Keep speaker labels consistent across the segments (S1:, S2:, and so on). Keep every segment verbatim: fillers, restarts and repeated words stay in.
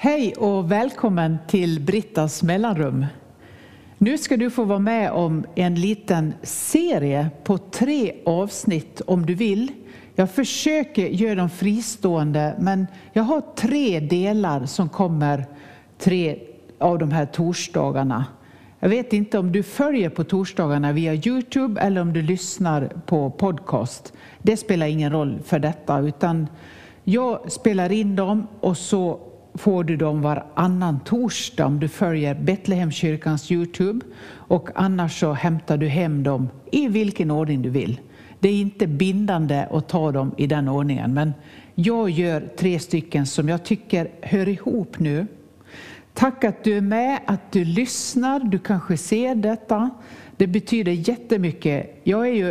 S1: Hej och välkommen till Brittas mellanrum. Nu ska du få vara med om en liten serie på tre avsnitt om du vill. Jag försöker göra dem fristående, men jag har tre delar som kommer tre av de här torsdagarna. Jag vet inte om du följer på torsdagarna via YouTube eller om du lyssnar på podcast. Det spelar ingen roll för detta, utan jag spelar in dem och så får du dem varannan torsdag om du följer Betlehemskyrkans YouTube, och annars så hämtar du hem dem i vilken ordning du vill. Det är inte bindande att ta dem i den ordningen, men jag gör tre stycken som jag tycker hör ihop nu. Tack att du är med, att du lyssnar, du kanske ser detta. Det betyder jättemycket. Jag är ju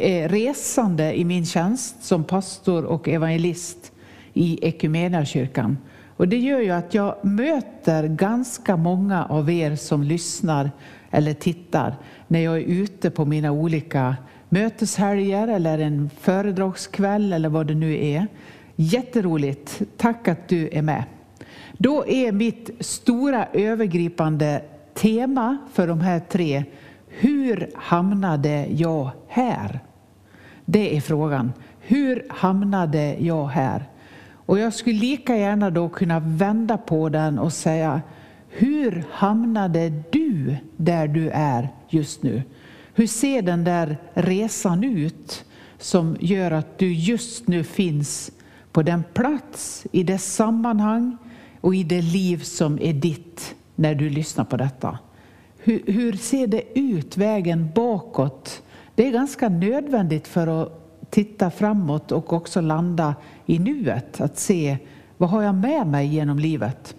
S1: resande i min tjänst som pastor och evangelist i Equmeniakyrkan. Och det gör ju att jag möter ganska många av er som lyssnar eller tittar när jag är ute på mina olika möteshelger eller en föredragskväll eller vad det nu är. Jätteroligt. Tack att du är med. Då är mitt stora övergripande tema för de här tre: hur hamnade jag här? Det är frågan. Hur hamnade jag här? Och jag skulle lika gärna då kunna vända på den och säga: hur hamnade du där du är just nu? Hur ser den där resan ut som gör att du just nu finns på den plats, i det sammanhang och i det liv som är ditt när du lyssnar på detta? Hur, hur ser det ut, vägen bakåt? Det är ganska nödvändigt för att titta framåt och också landa i nuet. Att se, vad har jag med mig genom livet?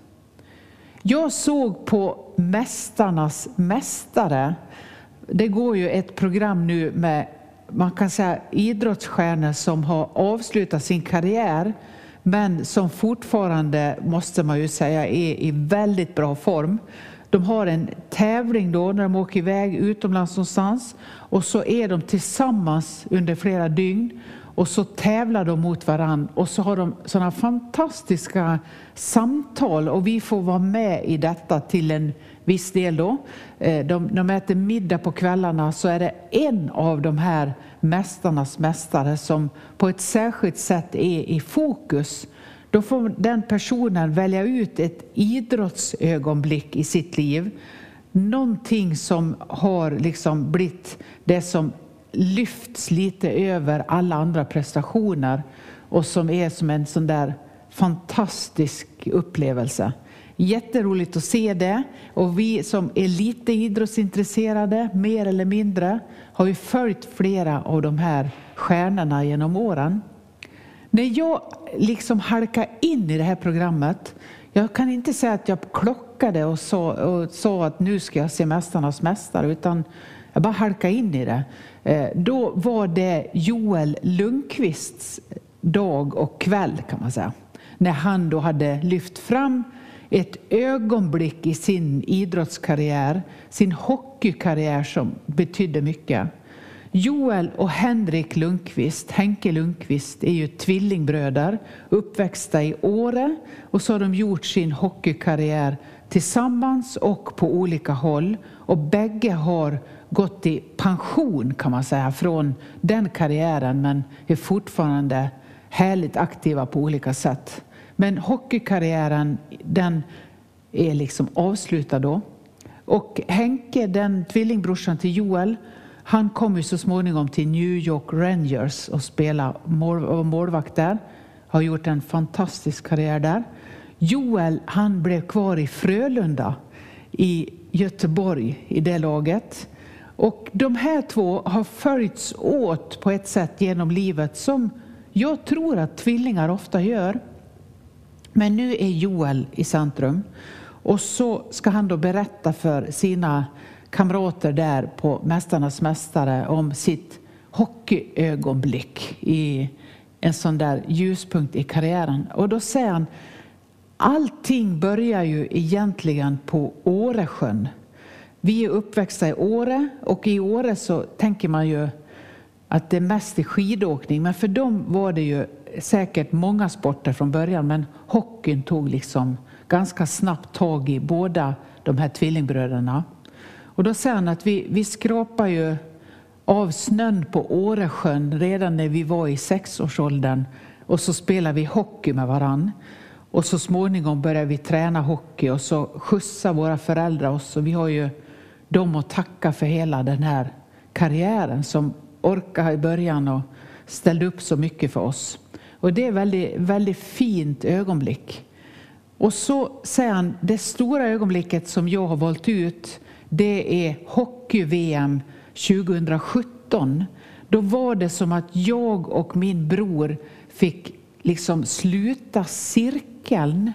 S1: Jag såg på Mästarnas mästare. Det går ju ett program nu med, man kan säga, idrottsstjärnor som har avslutat sin karriär, men som fortfarande, måste man ju säga, är i väldigt bra form. De har en tävling då när de åker iväg utomlands någonstans, och så är de tillsammans under flera dygn och så tävlar de mot varann, och så har de sådana fantastiska samtal, och vi får vara med i detta till en viss del då. De, de äter middag på kvällarna, så är det en av de här mästarnas mästare som på ett särskilt sätt är i fokus. Då får den personen välja ut ett idrottsögonblick i sitt liv. Någonting som har liksom blivit det som lyfts lite över alla andra prestationer och som är som en sån där fantastisk upplevelse. Jätteroligt att se det, och vi som är lite idrottsintresserade, mer eller mindre, har ju följt flera av de här stjärnorna genom åren. När jag liksom halkade in i det här programmet, jag kan inte säga att jag klockade och sa, och sa att nu ska jag se Mästarnas mästare, utan jag bara halkade in i det. Då var det Joel Lundqvists dag och kväll, kan man säga. När han då hade lyft fram ett ögonblick i sin idrottskarriär, sin hockeykarriär som betydde mycket. Joel och Henrik Lundqvist, Henke Lundqvist, är ju tvillingbröder, uppväxta i Åre, och så har de gjort sin hockeykarriär tillsammans och på olika håll, och bägge har gått i pension, kan man säga, från den karriären, men är fortfarande härligt aktiva på olika sätt. Men hockeykarriären, den är liksom avslutad då. Och Henke, den tvillingbrorsan till Joel, han kom ju så småningom till New York Rangers och spelade mål, målvakt där. Har gjort en fantastisk karriär där. Joel, han blev kvar i Frölunda i Göteborg i det laget. Och de här två har följts åt på ett sätt genom livet som jag tror att tvillingar ofta gör. Men nu är Joel i centrum, och så ska han då berätta för sina kamrater där på Mästarnas mästare om sitt hockeyögonblick i en sån där ljuspunkt i karriären. Och då säger han: allting börjar ju egentligen på Åresjön. Vi är uppväxta i Åre, och i Åre så tänker man ju att det mest är skidåkning, men för dem var det ju säkert många sporter från början, men hockeyn tog liksom ganska snabbt tag i båda de här tvillingbröderna. Och då säger han att vi, vi skrapar ju av snön på Åresjön redan när vi var i sexårsåldern. Och så spelar vi hockey med varann. Och så småningom börjar vi träna hockey och så skjutsar våra föräldrar oss. Och vi har ju dem att tacka för hela den här karriären som orkade i början och ställde upp så mycket för oss. Och det är väldigt, väldigt fint ögonblick. Och så säger han, det stora ögonblicket som jag har valt ut, det är hockey-V M tjugohundrasjutton. Då var det som att jag och min bror fick liksom sluta cirkeln.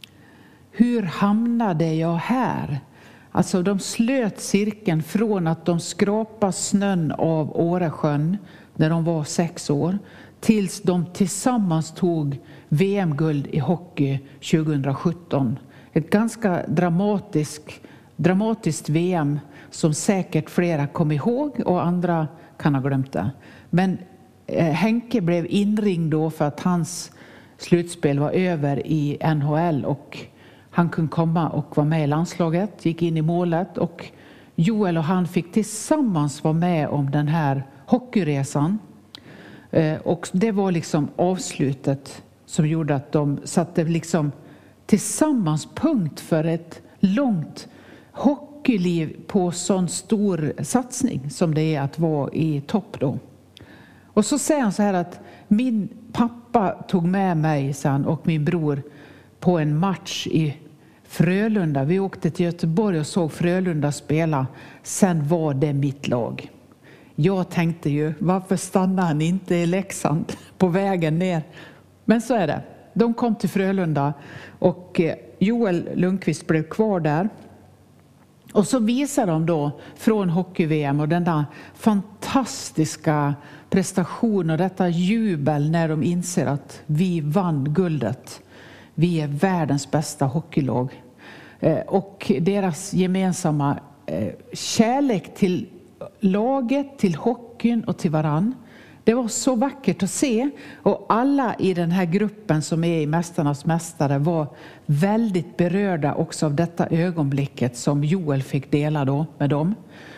S1: Hur hamnade jag här? Alltså de slöt cirkeln från att de skrapade snön av Åresjön när de var sex år tills de tillsammans tog V M-guld i hockey tjugohundrasjutton. Ett ganska dramatiskt, dramatiskt V M som säkert flera kom ihåg och andra kan ha glömt det. Men eh, Henke blev inringd då för att hans slutspel var över i N H L och han kunde komma och vara med i landslaget, gick in i målet och Joel och han fick tillsammans vara med om den här hockeyresan. Och det var liksom avslutet som gjorde att de satte liksom tillsammans punkt för ett långt hockeyliv på sån stor satsning som det är att vara i topp då. Och så säger han så här att min pappa tog med mig sen och min bror på en match i Frölunda. Vi åkte till Göteborg och såg Frölunda spela. Sen var det mitt lag. Jag tänkte ju, varför stannar han inte i Leksand på vägen ner? Men så är det. De kom till Frölunda och Joel Lundqvist blev kvar där. Och så visar de då från hockey-V M och den där fantastiska prestation och detta jubel när de inser att vi vann guldet. Vi är världens bästa hockeylag. Och deras gemensamma kärlek till laget, till hockeyn och till varann. Det var så vackert att se. Och alla i den här gruppen som är i Mästarnas mästare var väldigt berörda också av detta ögonblicket som Joel fick dela då med dem.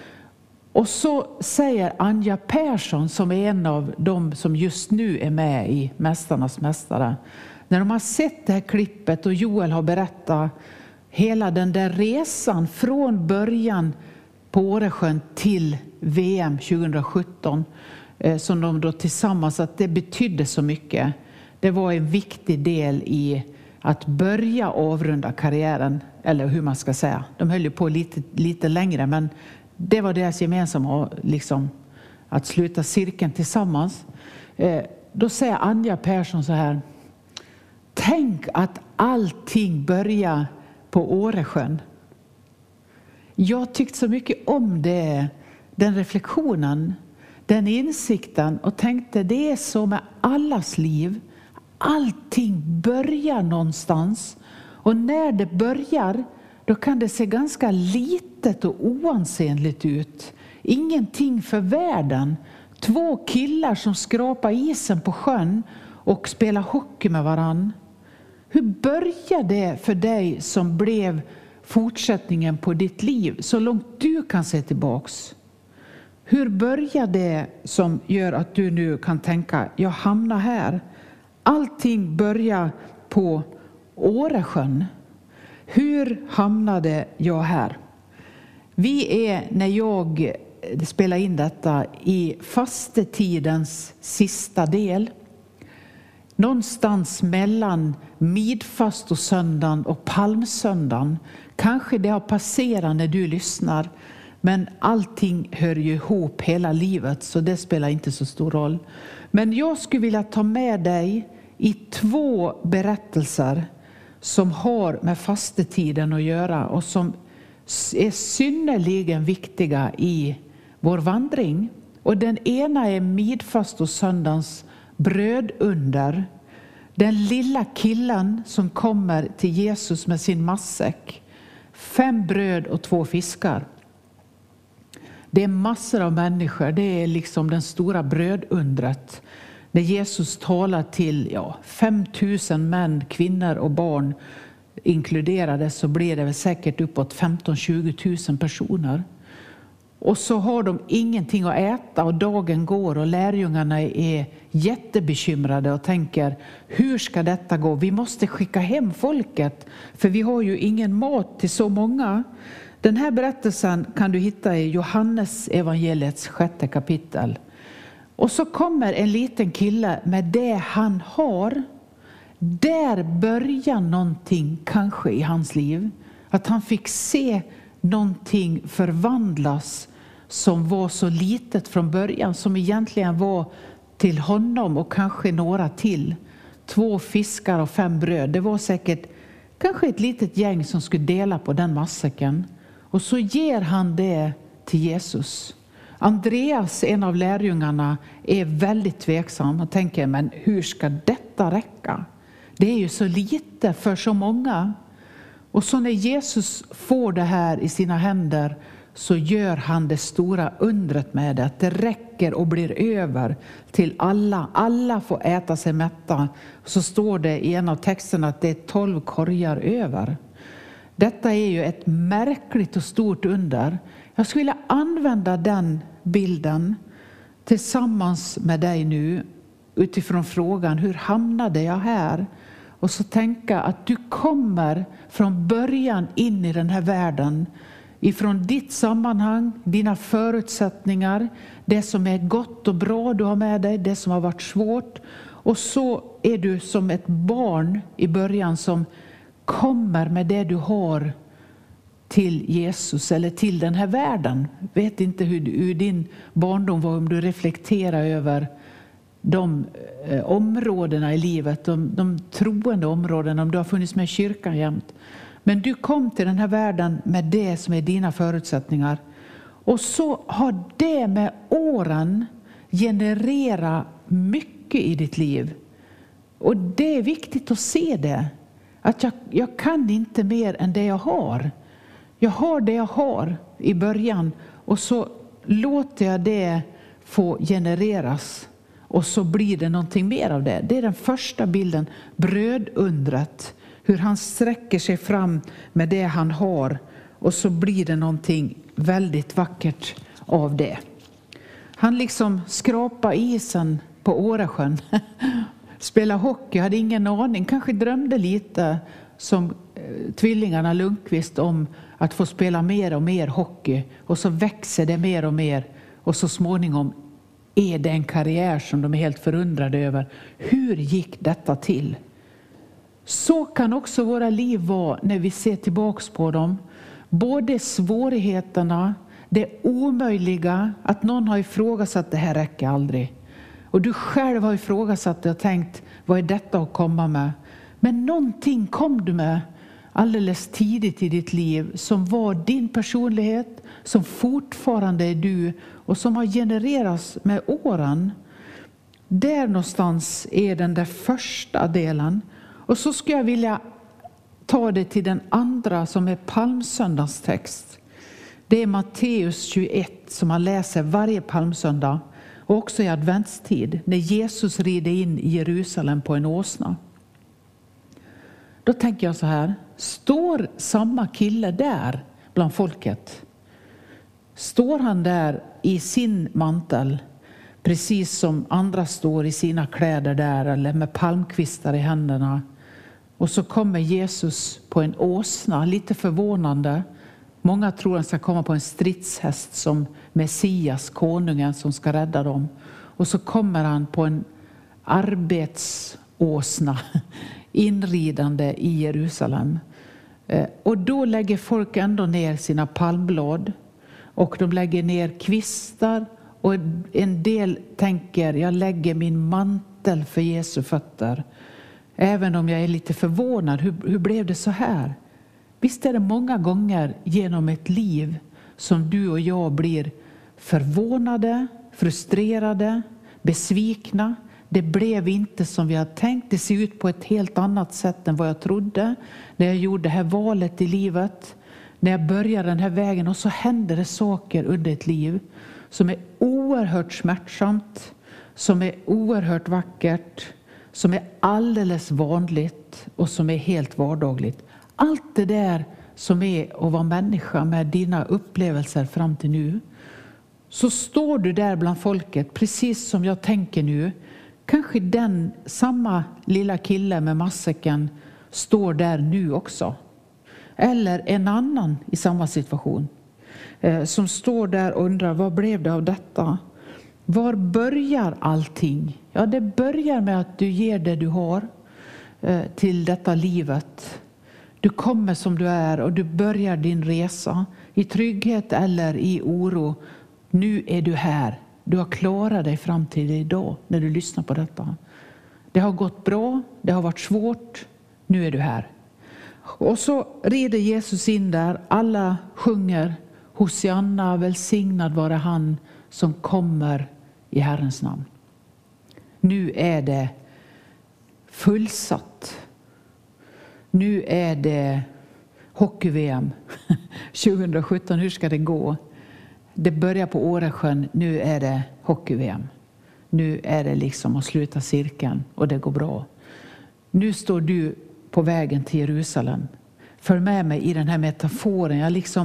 S1: Och så säger Anja Persson som är en av dem som just nu är med i Mästarnas mästare. När de har sett det här klippet och Joel har berättat hela den där resan från början på Åresjön till V M tjugohundrasjutton eh, som de då tillsammans, att det betydde så mycket. Det var en viktig del i att börja avrunda karriären, eller hur man ska säga. De höll ju på lite, lite längre, men det var deras gemensamma liksom, att sluta cirkeln tillsammans. Eh, då säger Anja Persson så här: tänk att allting börjar på Åresjön. Jag tyckte så mycket om det, den reflektionen, den insikten och tänkte det är så med allas liv. Allting börjar någonstans och när det börjar då kan det se ganska litet och oansenligt ut. Ingenting för världen. Två killar som skrapar isen på sjön och spelar hockey med varann. Hur börjar det för dig som blev fortsättningen på ditt liv så långt du kan se tillbaks? Hur börjar det som gör att du nu kan tänka jag hamnar här? Allting börjar på Åresjön. Hur hamnade jag här? Vi är, när jag spelar in detta, i fastetidens sista del. Någonstans mellan midfast och söndagen och palmsöndagen. Kanske det har passerat när du lyssnar. Men allting hör ju ihop hela livet så det spelar inte så stor roll. Men jag skulle vilja ta med dig i två berättelser som har med fastetiden att göra och som är synnerligen viktiga i vår vandring. Och den ena är midfast och söndagens brödunder. Den lilla killen som kommer till Jesus med sin matsäck. Fem bröd och två fiskar. Det är massor av människor. Det är liksom den stora brödundret. När Jesus talar till ja, fem tusen män, kvinnor och barn. inkluderade så blir det väl säkert uppåt femton till tjugo tusen personer. Och så har de ingenting att äta och dagen går och lärjungarna är jättebekymrade och tänker, hur ska detta gå? Vi måste skicka hem folket för vi har ju ingen mat till så många. Den här berättelsen kan du hitta i Johannes evangeliets sjätte kapitel. Och så kommer en liten kille med det han har. Där börjar någonting kanske i hans liv. Att han fick se någonting förvandlas som var så litet från början. Som egentligen var till honom och kanske några till. Två fiskar och fem bröd. Det var säkert kanske ett litet gäng som skulle dela på den matsäcken. Och så ger han det till Jesus. Andreas, en av lärjungarna, är väldigt tveksam och tänker, men hur ska detta räcka? Det är ju så lite för så många. Och så när Jesus får det här i sina händer så gör han det stora undret med det. Att det räcker och blir över till alla. Alla får äta sig mätta. Så står det i en av texterna att det är tolv korgar över. Detta är ju ett märkligt och stort under. Jag skulle vilja använda den bilden tillsammans med dig nu utifrån frågan, hur hamnade jag här? Och så tänka att du kommer från början in i den här världen ifrån ditt sammanhang, dina förutsättningar, det som är gott och bra du har med dig, det som har varit svårt. Och så är du som ett barn i början som kommer med det du har till Jesus eller till den här världen. Vet inte hur, hur din barndom var, om du reflekterar över de eh, områdena i livet, de, de troende områdena, om du har funnits med i kyrkan jämt. Men du kom till den här världen med det som är dina förutsättningar. Och så har det med åren genererat mycket i ditt liv. Och det är viktigt att se det. Att jag, jag kan inte mer än det jag har. Jag har det jag har i början och så låter jag det få genereras. Och så blir det någonting mer av det. Det är den första bilden, brödundret. Hur han sträcker sig fram med det han har. Och så blir det någonting väldigt vackert av det. Han liksom skrapar isen på Åresjön. Spela hockey, hade ingen aning. Kanske drömde lite som eh, tvillingarna Lundqvist om att få spela mer och mer hockey. Och så växer det mer och mer. Och så småningom är det en karriär som de är helt förundrade över. Hur gick detta till? Så kan också våra liv vara när vi ser tillbaks på dem. Både svårigheterna, det omöjliga, att någon har ifrågasatt det här räcker aldrig. Och du själv har ifrågasatt det och tänkt, vad är detta att komma med? Men någonting kom du med alldeles tidigt i ditt liv som var din personlighet, som fortfarande är du och som har genererats med åren. Där någonstans är den där första delen. Och så ska jag vilja ta det till den andra som är palmsöndagstext. Det är Matteus tjugoett som man läser varje palmsöndag. Och också i adventstid när Jesus rider in i Jerusalem på en åsna. Då tänker jag så här. Står samma kille där bland folket? Står han där i sin mantel? Precis som andra står i sina kläder där. Eller med palmkvistar i händerna. Och så kommer Jesus på en åsna. Lite förvånande. Många tror han ska komma på en stridshäst som Messias, konungen som ska rädda dem. Och så kommer han på en arbetsåsna inridande i Jerusalem. Och då lägger folk ändå ner sina palmblad. Och de lägger ner kvistar. Och en del tänker, jag lägger min mantel för Jesu fötter. Även om jag är lite förvånad, hur, hur blev det så här? Visst är det många gånger genom ett liv som du och jag blir förvånade, frustrerade, besvikna. Det blev inte som vi hade tänkt. Det ser ut på ett helt annat sätt än vad jag trodde. När jag gjorde det här valet i livet. När jag började den här vägen. Och så händer det saker under ett liv. Som är oerhört smärtsamt. Som är oerhört vackert. Som är alldeles vanligt. Och som är helt vardagligt. Allt det där som är att vara människa med dina upplevelser fram till nu. Så står du där bland folket, precis som jag tänker nu. Kanske den samma lilla kille med matsäcken står där nu också. Eller en annan i samma situation. Eh, som står där och undrar, vad blev det av detta? Var börjar allting? Ja, det börjar med att du ger det du har eh, till detta livet. Du kommer som du är och du börjar din resa i trygghet eller i oro. Nu är du här. Du har klarat dig fram till idag när du lyssnar på detta. Det har gått bra, det har varit svårt, nu är du här. Och så rider Jesus in där, alla sjunger Hosianna, välsignad vare han som kommer i Herrens namn. Nu är det fullsatt. Nu är det hockey-V M tjugohundrasjutton, hur ska det gå? Det börjar på Åresjön, nu är det hockey-V M. Nu är det liksom att sluta cirkeln och det går bra. Nu står du på vägen till Jerusalem. Följ med mig i den här metaforen. Jag liksom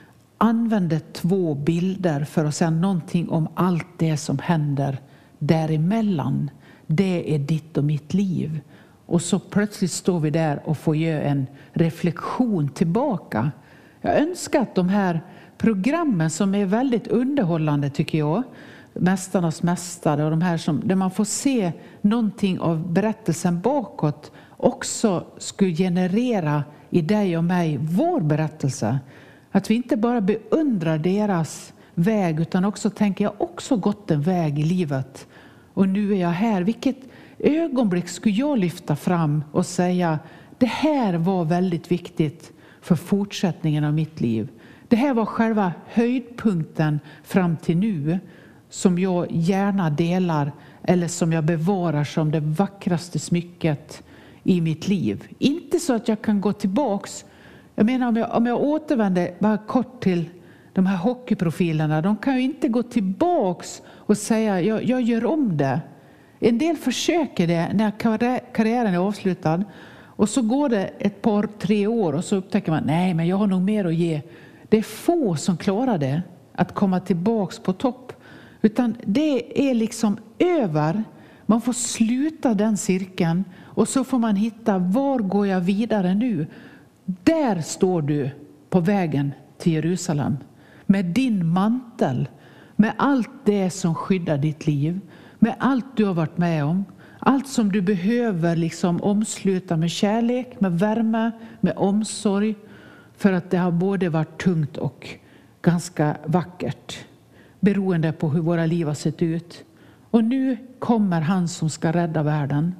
S1: använder två bilder för att säga någonting om allt det som händer däremellan. Det är ditt och mitt liv. Och så plötsligt står vi där och får göra en reflektion tillbaka. Jag önskar att de här programmen som är väldigt underhållande tycker jag, Mästarnas mästare och de här som, där man får se någonting av berättelsen bakåt, också skulle generera i dig och mig vår berättelse. Att vi inte bara beundrar deras väg utan också tänker, jag har också gått en väg i livet och nu är jag här. Vilket ögonblick skulle jag lyfta fram och säga, det här var väldigt viktigt för fortsättningen av mitt liv. Det här var själva höjdpunkten fram till nu som jag gärna delar eller som jag bevarar som det vackraste smycket i mitt liv. Inte så att jag kan gå tillbaks. Jag menar om jag, om jag återvänder bara kort till de här hockeyprofilerna. De kan ju inte gå tillbaks och säga jag, jag gör om det. En del försöker det när karriären är avslutad. Och så går det ett par, tre år och så upptäcker man nej men jag har nog mer att ge. Det är få som klarar det att komma tillbaks på topp. Utan det är liksom över. Man får sluta den cirkeln och så får man hitta var går jag vidare nu. Där står du på vägen till Jerusalem med din mantel, med allt det som skyddar ditt liv, med allt du har varit med om, allt som du behöver liksom omsluta med kärlek, med värme, med omsorg för att det har både varit tungt och ganska vackert beroende på hur våra liv har sett ut. Och nu kommer han som ska rädda världen.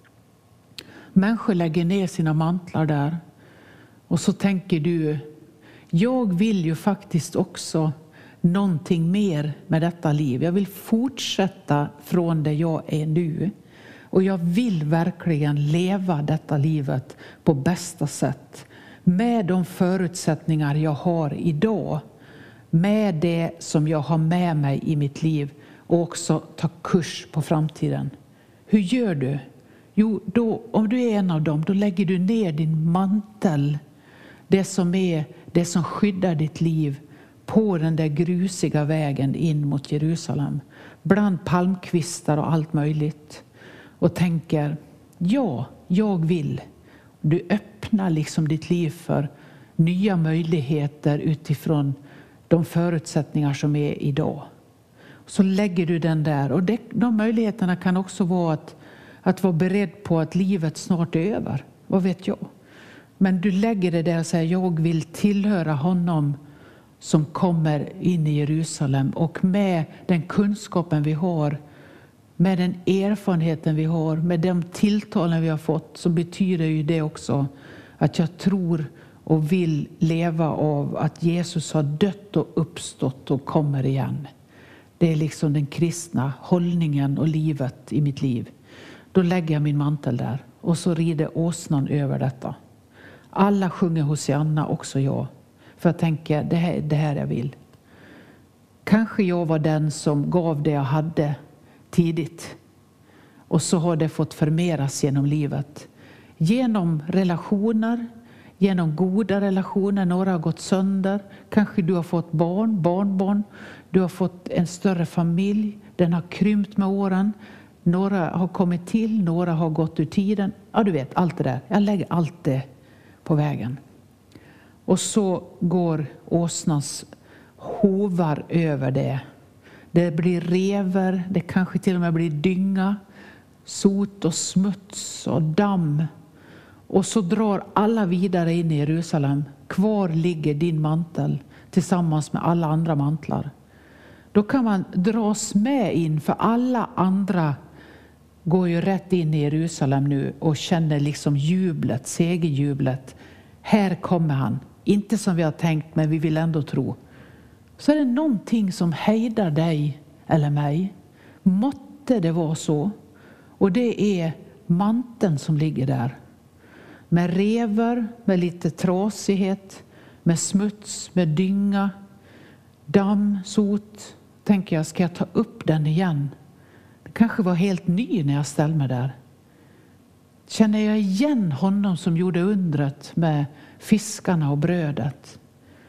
S1: Människor lägger ner sina mantlar där. Och så tänker du, jag vill ju faktiskt också någonting mer med detta liv. Jag vill fortsätta från det jag är nu. Och jag vill verkligen leva detta livet på bästa sätt. Med de förutsättningar jag har idag. Med det som jag har med mig i mitt liv. Och också ta kurs på framtiden. Hur gör du? Jo, då, om du är en av dem, då lägger du ner din mantel. Det som är det som skyddar ditt liv på den där grusiga vägen in mot Jerusalem. Bland palmkvistar och allt möjligt. Och tänker, ja, jag vill. Du öppnar liksom ditt liv för nya möjligheter utifrån de förutsättningar som är idag. Så lägger du den där. Och det, de möjligheterna kan också vara att, att vara beredd på att livet snart är över. Vad vet jag? Men du lägger det där och säger, jag vill tillhöra honom som kommer in i Jerusalem. Och med den kunskapen vi har, med den erfarenheten vi har, med de tilltalen vi har fått, så betyder ju det också att jag tror och vill leva av att Jesus har dött och uppstått och kommer igen. Det är liksom den kristna hållningen och livet i mitt liv. Då lägger jag min mantel där och så rider åsnan över detta. Alla sjunger Hosianna, också jag. För jag tänker, det här är det här jag vill. Kanske jag var den som gav det jag hade tidigt. Och så har det fått förmeras genom livet. Genom relationer, genom goda relationer. Några har gått sönder. Kanske du har fått barn, barnbarn. Du har fått en större familj. Den har krympt med åren. Några har kommit till, några har gått ur tiden. Ja, du vet, allt det där. Jag lägger allt det på vägen. Och så går åsnans hovar över det. Det blir rever, det kanske till och med blir dynga, sot och smuts och damm. Och så drar alla vidare in i Jerusalem. Kvar ligger din mantel tillsammans med alla andra mantlar. Då kan man dras med in, för alla andra går ju rätt in i Jerusalem nu och känner liksom jublet, segerjublet. Här kommer han. Inte som vi har tänkt, men vi vill ändå tro. Så är det någonting som hejdar dig eller mig. Måtte det vara så. Och det är manteln som ligger där. Med rever, med lite trasighet, med smuts, med dynga, damm, sot. Tänker jag, ska jag ta upp den igen? Det kanske var helt ny när jag ställde mig där. Känner jag igen honom som gjorde undret med fiskarna och brödet?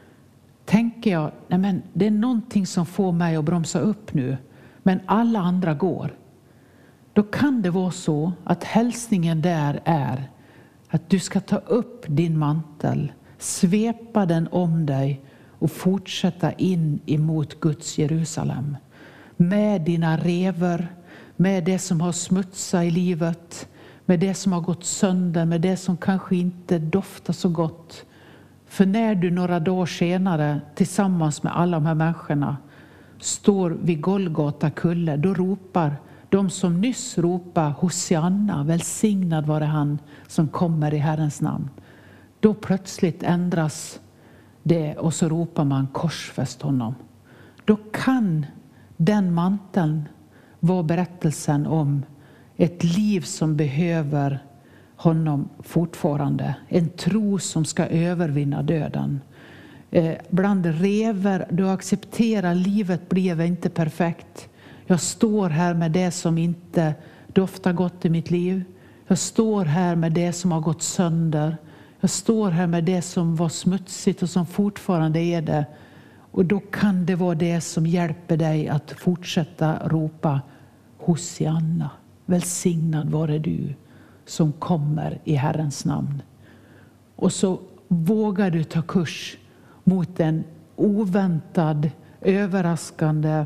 S1: Tänker jag, nej men det är någonting som får mig att bromsa upp nu. Men alla andra går. Då kan det vara så att hälsningen där är att du ska ta upp din mantel, svepa den om dig och fortsätta in emot Guds Jerusalem. Med dina rever, med det som har smutsat i livet, med det som har gått sönder, med det som kanske inte doftar så gott. För när du några dagar senare tillsammans med alla de här människorna står vid Golgata kulle, då ropar de som nyss ropar Hosianna, välsignad vare han som kommer i Herrens namn. Då plötsligt ändras det och så ropar man korsfäst honom. Då kan den manteln vara berättelsen om ett liv som behöver honom fortfarande. En tro som ska övervinna döden. Eh, bland rever, du accepterar livet blev inte perfekt. Jag står här med det som inte doftar gott i mitt liv. Jag står här med det som har gått sönder. Jag står här med det som var smutsigt och som fortfarande är det. Och då kan det vara det som hjälper dig att fortsätta ropa Hosianna, välsignad vare du som kommer i Herrens namn. Och så vågar du ta kurs mot en oväntad, överraskande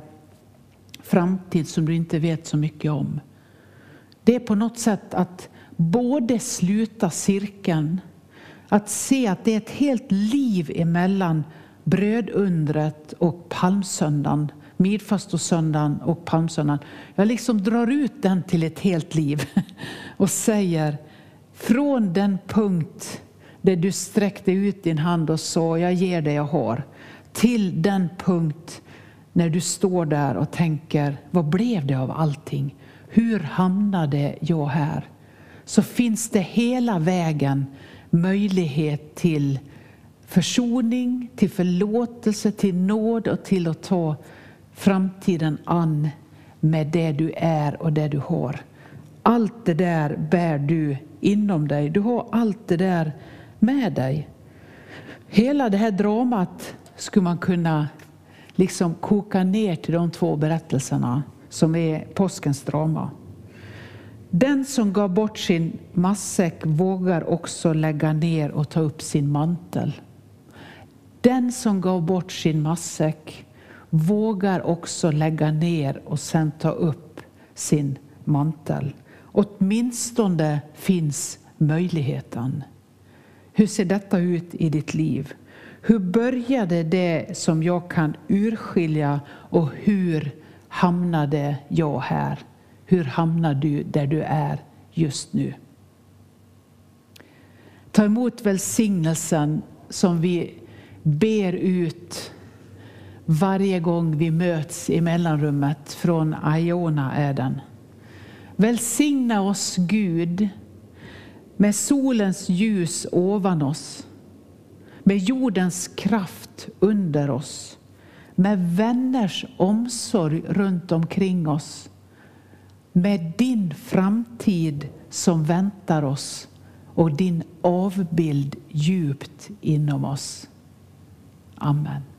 S1: framtid som du inte vet så mycket om. Det är på något sätt att både sluta cirkeln, att se att det är ett helt liv emellan brödundret och palmsöndagen, midfastosöndagen och palmsöndagen. Jag liksom drar ut den till ett helt liv och säger från den punkt där du sträckte ut din hand och sa jag ger det jag har, till den punkt när du står där och tänker vad blev det av allting? Hur hamnade jag här? Så finns det hela vägen möjlighet till försoning, till förlåtelse, till nåd och till att ta framtiden an med det du är och det du har. Allt det där bär du inom dig. Du har allt det där med dig. Hela det här dramat skulle man kunna liksom koka ner till de två berättelserna som är påskens drama. Den som gav bort sin matsäck vågar också lägga ner och ta upp sin mantel. Den som gav bort sin matsäck vågar också lägga ner och sen ta upp sin mantel. Åtminstone finns möjligheten. Hur ser detta ut i ditt liv? Hur började det som jag kan urskilja och hur hamnade jag här? Hur hamnar du där du är just nu? Ta emot välsignelsen som vi ber ut varje gång vi möts i mellanrummet från Iona är den. Välsigna oss Gud med solens ljus ovan oss, med jordens kraft under oss, med vänners omsorg runt omkring oss, med din framtid som väntar oss och din avbild djupt inom oss. Amen.